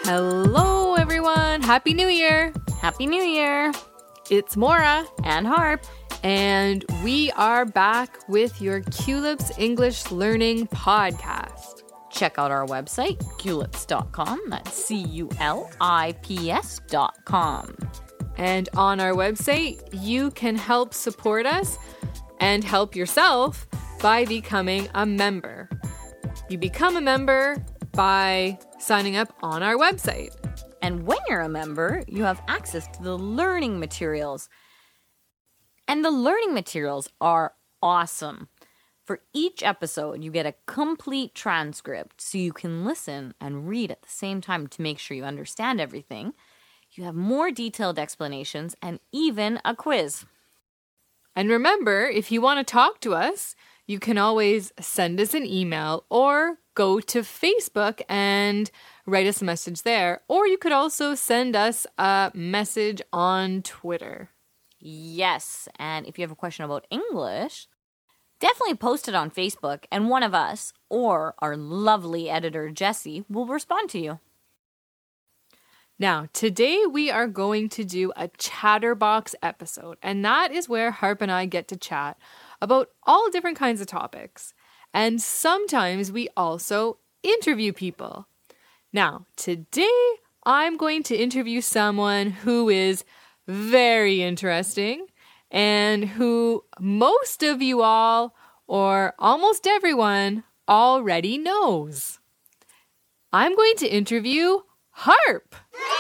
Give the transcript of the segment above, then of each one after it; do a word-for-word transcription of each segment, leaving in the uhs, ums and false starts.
Hello, everyone. Happy New Year. Happy New Year. It's Maura and Harp. And we are back with your Culips English Learning Podcast. Check out our website, culips dot com. That's C U L I P S dot com. And on our website, you can help support us and help yourself by becoming a member. You become a member by signing up on our website. And when you're a member, you have access to the learning materials. And the learning materials are awesome. For each episode, you get a complete transcript so you can listen and read at the same time to make sure you understand everything. You have more detailed explanations and even a quiz. And remember, if you want to talk to us, you can always send us an email or go to Facebook and write us a message there. Or you could also send us a message on Twitter. Yes, and if you have a question about English, definitely post it on Facebook, and one of us, or our lovely editor, Jessie, will respond to you. Now, today we are going to do a Chatterbox episode, and that is where Harp and I get to chat about all different kinds of topics. And sometimes we also interview people. Now, today I'm going to interview someone who is very interesting and who most of you all, or almost everyone, already knows. I'm going to interview Harp.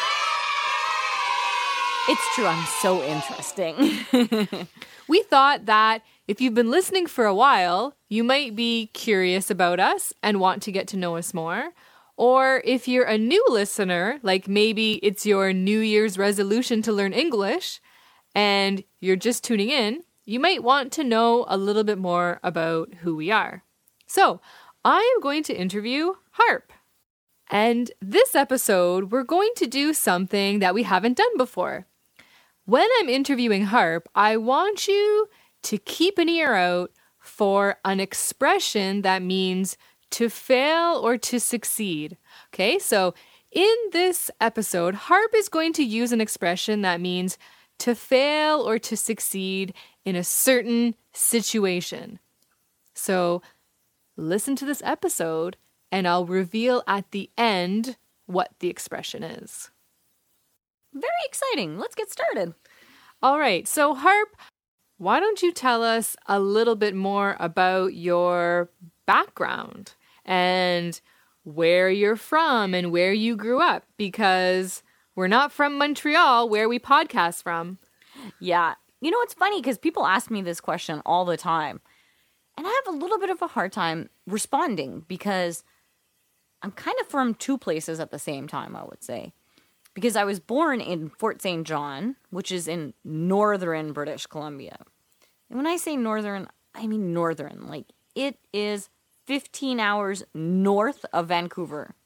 It's true, I'm so interesting. We thought that if you've been listening for a while, you might be curious about us and want to get to know us more. Or if you're a new listener, like maybe it's your New Year's resolution to learn English and you're just tuning in, you might want to know a little bit more about who we are. So I am going to interview Harp. And this episode, we're going to do something that we haven't done before. When I'm interviewing Harp, I want you to keep an ear out for an expression that means to fail or to succeed. Okay, so in this episode, Harp is going to use an expression that means to fail or to succeed in a certain situation. So listen to this episode and I'll reveal at the end what the expression is. Very exciting. Let's get started. All right. So, Harp, why don't you tell us a little bit more about your background and where you're from and where you grew up? Because we're not from Montreal, where we podcast from. Yeah. You know, it's funny because people ask me this question all the time. And I have a little bit of a hard time responding because I'm kind of from two places at the same time, I would say. Because I was born in Fort Saint John, which is in northern British Columbia. And when I say northern, I mean northern. Like, it is fifteen hours north of Vancouver.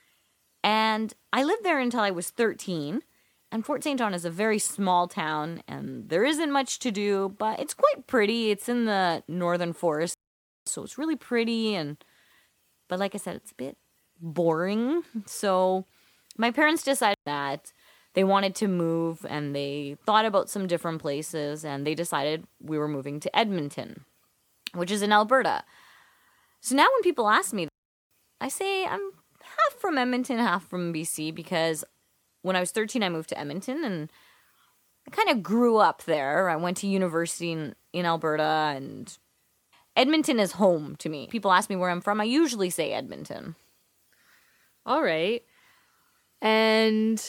And I lived there until I was thirteen. And Fort Saint John is a very small town, and there isn't much to do, but it's quite pretty. It's in the northern forest, so it's really pretty. And but like I said, it's a bit boring. So my parents decided that they wanted to move, and they thought about some different places, and they decided we were moving to Edmonton, which is in Alberta. So now when people ask me, I say I'm half from Edmonton, half from B C, because when I was thirteen, I moved to Edmonton, and I kind of grew up there. I went to university in, in Alberta, and Edmonton is home to me. People ask me where I'm from, I usually say Edmonton. All right. And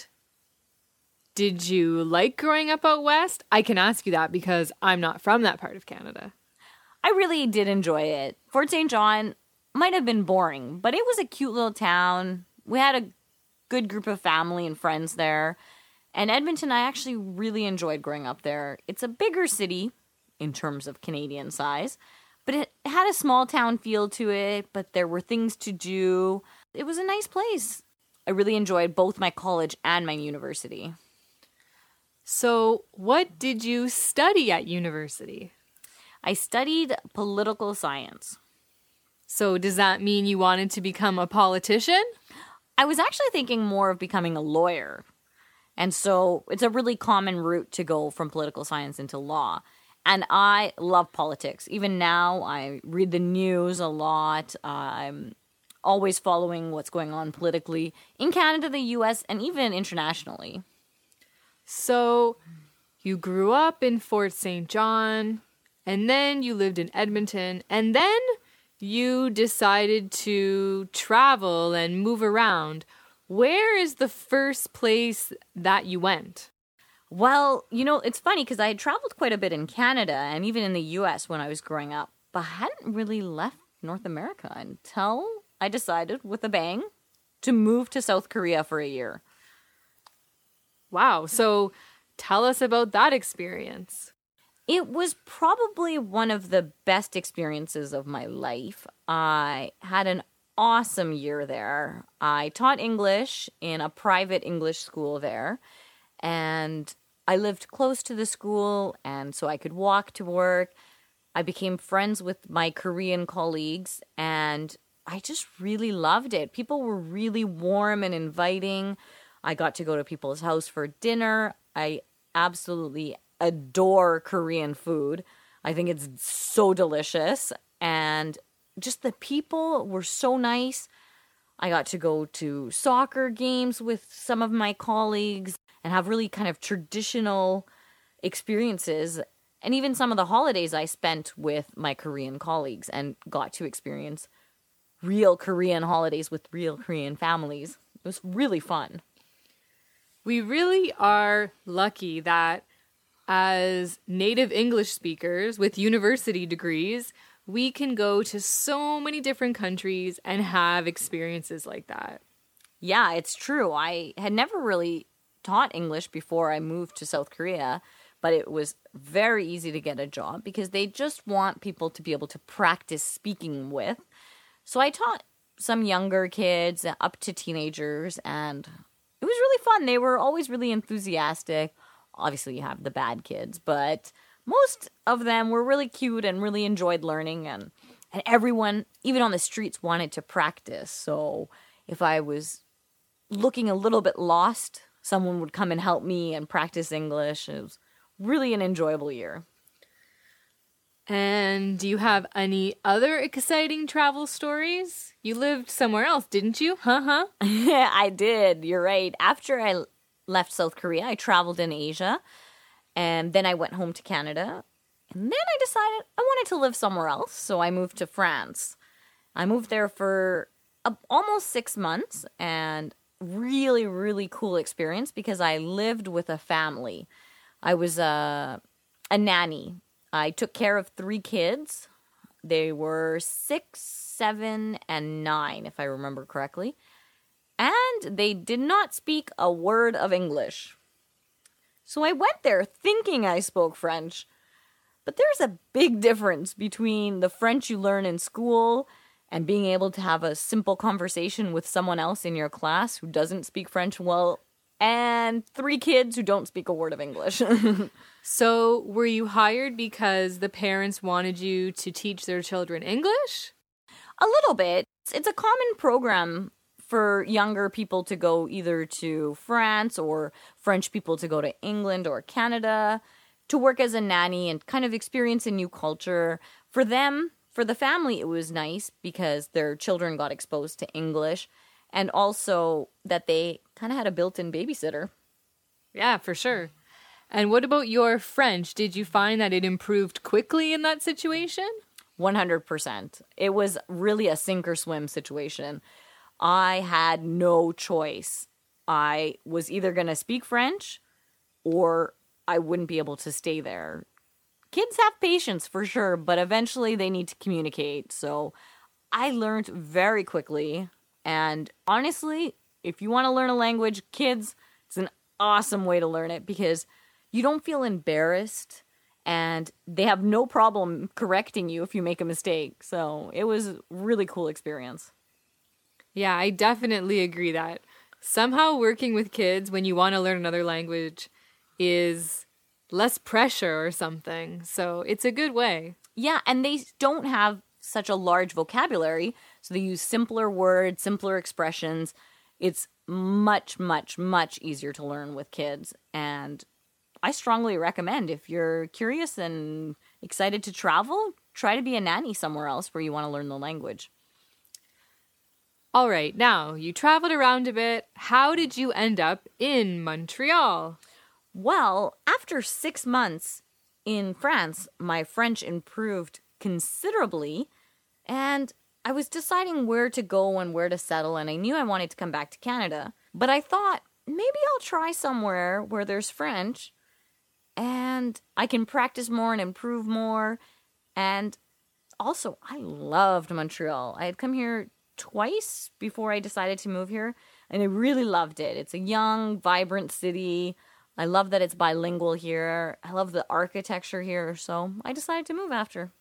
did you like growing up out west? I can ask you that because I'm not from that part of Canada. I really did enjoy it. Fort Saint John might have been boring, but it was a cute little town. We had a good group of family and friends there. And Edmonton, I actually really enjoyed growing up there. It's a bigger city in terms of Canadian size, but it had a small town feel to it, but there were things to do. It was a nice place. I really enjoyed both my college and my university. So, what did you study at university? I studied political science. So, does that mean you wanted to become a politician? I was actually thinking more of becoming a lawyer. And so it's a really common route to go from political science into law. And I love politics. Even now, I read the news a lot. Uh, I'm always following what's going on politically in Canada, the U S, and even internationally. So you grew up in Fort Saint John, and then you lived in Edmonton, and then you decided to travel and move around. Where is the first place that you went? Well, you know, it's funny because I had traveled quite a bit in Canada and even in the U S when I was growing up, but I hadn't really left North America until I decided with a bang to move to South Korea for a year. Wow. So tell us about that experience. It was probably one of the best experiences of my life. I had an awesome year there. I taught English in a private English school there, and I lived close to the school, and so I could walk to work. I became friends with my Korean colleagues, and I just really loved it. People were really warm and inviting. I got to go to people's house for dinner. I absolutely adore Korean food. I think it's so delicious. And just the people were so nice. I got to go to soccer games with some of my colleagues and have really kind of traditional experiences. And even some of the holidays I spent with my Korean colleagues and got to experience real Korean holidays with real Korean families. It was really fun. We really are lucky that as native English speakers with university degrees, we can go to so many different countries and have experiences like that. Yeah, it's true. I had never really taught English before I moved to South Korea, but it was very easy to get a job because they just want people to be able to practice speaking with. So I taught some younger kids up to teenagers, and it was really fun. They were always really enthusiastic. Obviously, you have the bad kids, but most of them were really cute and really enjoyed learning. And, and everyone, even on the streets, wanted to practice. So if I was looking a little bit lost, someone would come and help me and practice English. It was really an enjoyable year. And do you have any other exciting travel stories? You lived somewhere else, didn't you? Huh? Yeah, I did. You're right. After I left South Korea, I traveled in Asia, and then I went home to Canada. And then I decided I wanted to live somewhere else, so I moved to France. I moved there for a, almost six months, and really, really cool experience because I lived with a family. I was a, a nanny. I took care of three kids. They were six, seven, and nine, if I remember correctly. And they did not speak a word of English. So I went there thinking I spoke French. But there's a big difference between the French you learn in school and being able to have a simple conversation with someone else in your class who doesn't speak French well, and three kids who don't speak a word of English. So were you hired because the parents wanted you to teach their children English? A little bit. It's a common program for younger people to go either to France or French people to go to England or Canada to work as a nanny and kind of experience a new culture. For them, for the family, it was nice because their children got exposed to English and also that they kind of had a built-in babysitter. Yeah, for sure. And what about your French? Did you find that it improved quickly in that situation? one hundred percent. It was really a sink or swim situation. I had no choice. I was either going to speak French or I wouldn't be able to stay there. Kids have patience for sure, but eventually they need to communicate. So I learned very quickly. And honestly, if you want to learn a language, kids, it's an awesome way to learn it because you don't feel embarrassed and they have no problem correcting you if you make a mistake. So it was a really cool experience. Yeah, I definitely agree that somehow working with kids when you want to learn another language is less pressure or something. So it's a good way. Yeah, and they don't have such a large vocabulary, so they use simpler words, simpler expressions. It's much, much, much easier to learn with kids. And I strongly recommend, if you're curious and excited to travel, try to be a nanny somewhere else where you want to learn the language. All right, now you traveled around a bit. How did you end up in Montreal? Well, after six months in France, my French improved considerably, and I was deciding where to go and where to settle, and I knew I wanted to come back to Canada. But I thought, maybe I'll try somewhere where there's French, and I can practice more and improve more. And also, I loved Montreal. I had come here twice before I decided to move here, and I really loved it. It's a young, vibrant city. I love that it's bilingual here. I love the architecture here, so I decided to move after.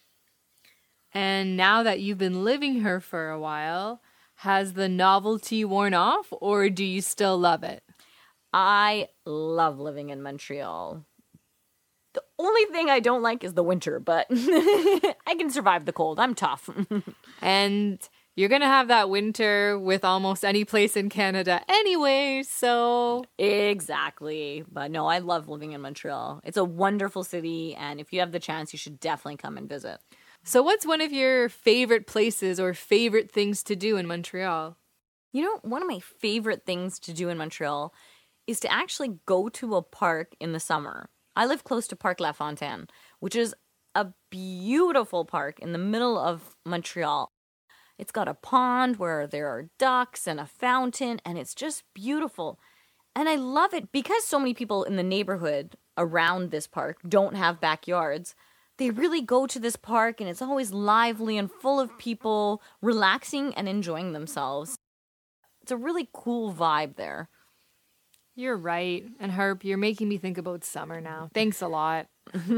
And now that you've been living here for a while, has the novelty worn off, or do you still love it? I love living in Montreal. The only thing I don't like is the winter, but I can survive the cold. I'm tough. And you're going to have that winter with almost any place in Canada anyway, so... Exactly. But no, I love living in Montreal. It's a wonderful city, and if you have the chance, you should definitely come and visit. So what's one of your favorite places or favorite things to do in Montreal? You know, one of my favorite things to do in Montreal is to actually go to a park in the summer. I live close to Parc La Fontaine, which is a beautiful park in the middle of Montreal. It's got a pond where there are ducks and a fountain, and it's just beautiful. And I love it because so many people in the neighborhood around this park don't have backyards. They really go to this park, and it's always lively and full of people relaxing and enjoying themselves. It's a really cool vibe there. You're right. And Harp, you're making me think about summer now. Thanks a lot.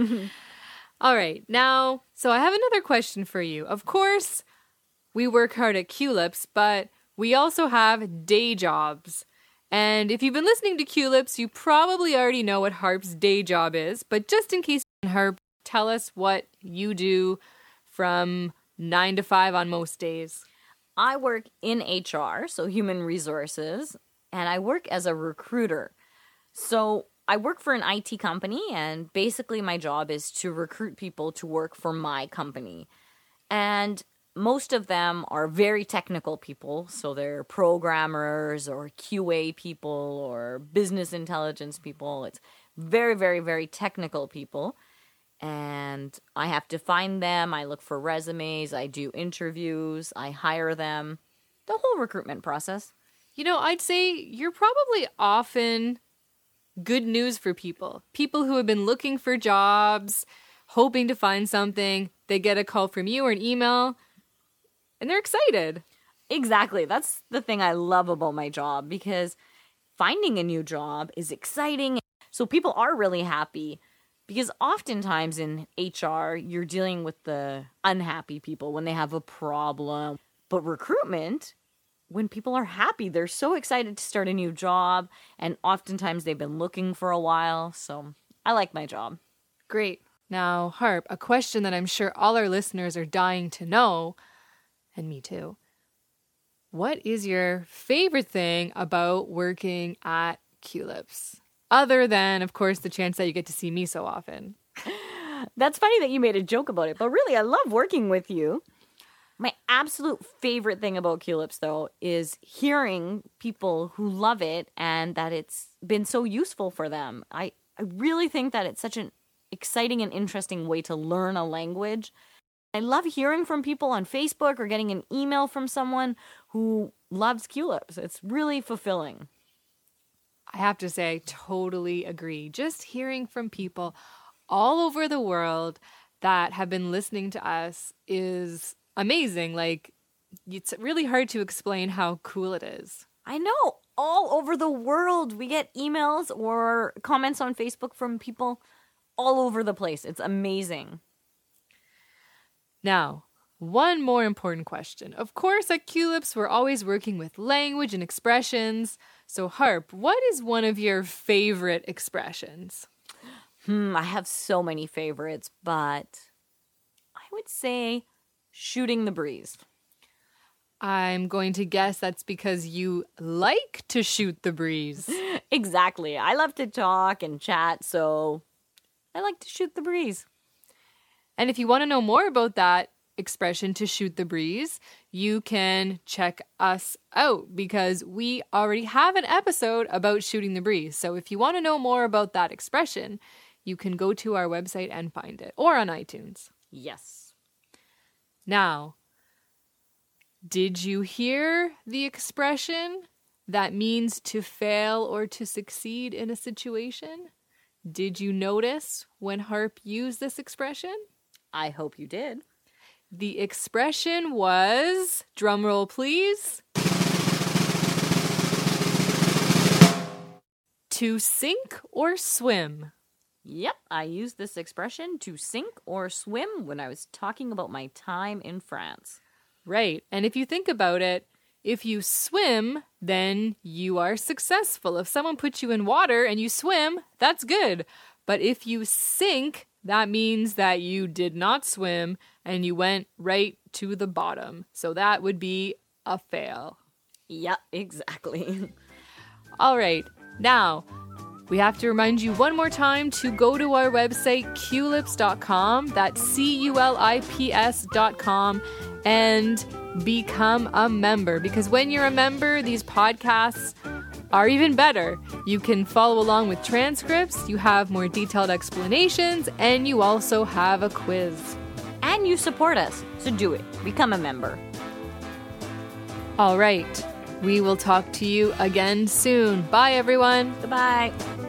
All right. Now, so I have another question for you. Of course, we work hard at Culips, but we also have day jobs. And if you've been listening to Culips, you probably already know what Harp's day job is. But just in case, Harp, tell us what you do from nine to five on most days. I work in H R, so human resources, and I work as a recruiter. So I work for an I T company, and basically my job is to recruit people to work for my company. And most of them are very technical people, so they're programmers or Q A people or business intelligence people. It's very, very, very technical people. And I have to find them. I look for resumes. I do interviews. I hire them. The whole recruitment process. You know, I'd say you're probably often good news for people. People who have been looking for jobs, hoping to find something. They get a call from you or an email, and they're excited. Exactly. That's the thing I love about my job, because finding a new job is exciting. So people are really happy. Because oftentimes in H R, you're dealing with the unhappy people when they have a problem. But recruitment, when people are happy, they're so excited to start a new job. And oftentimes they've been looking for a while. So I like my job. Great. Now, Harp, a question that I'm sure all our listeners are dying to know, and me too. What is your favorite thing about working at Culips? Other than, of course, the chance that you get to see me so often. That's funny that you made a joke about it, but really, I love working with you. My absolute favorite thing about Culips, though, is hearing people who love it and that it's been so useful for them. I, I really think that it's such an exciting and interesting way to learn a language. I love hearing from people on Facebook or getting an email from someone who loves Culips. It's really fulfilling. I have to say, I totally agree. Just hearing from people all over the world that have been listening to us is amazing. Like, it's really hard to explain how cool it is. I know. All over the world, we get emails or comments on Facebook from people all over the place. It's amazing. Now, one more important question. Of course, at Culips, we're always working with language and expressions. So, Harp, what is one of your favorite expressions? Hmm, I have so many favorites, but I would say shooting the breeze. I'm going to guess that's because you like to shoot the breeze. Exactly. I love to talk and chat, so I like to shoot the breeze. And if you want to know more about that expression, to shoot the breeze, you can check us out because we already have an episode about shooting the breeze. So if you want to know more about that expression, you can go to our website and find it, or on iTunes. Yes. Now, did you hear the expression that means to fail or to succeed in a situation? Did you notice when Harp used this expression? I hope you did. The expression was, drumroll please, to sink or swim. Yep, I used this expression to sink or swim when I was talking about my time in France. Right. And if you think about it, if you swim, then you are successful. If someone puts you in water and you swim, that's good. But if you sink, that means that you did not swim and you went right to the bottom. So that would be a fail. Yep, exactly. All right. Now, we have to remind you one more time to go to our website, culips dot com. That's C U L I P S dot com. And become a member, because when you're a member, these podcasts are even better. You can follow along with transcripts, you have more detailed explanations, and you also have a quiz. And you support us, so do it. Become a member. All right. We will talk to you again soon. Bye, everyone. Goodbye.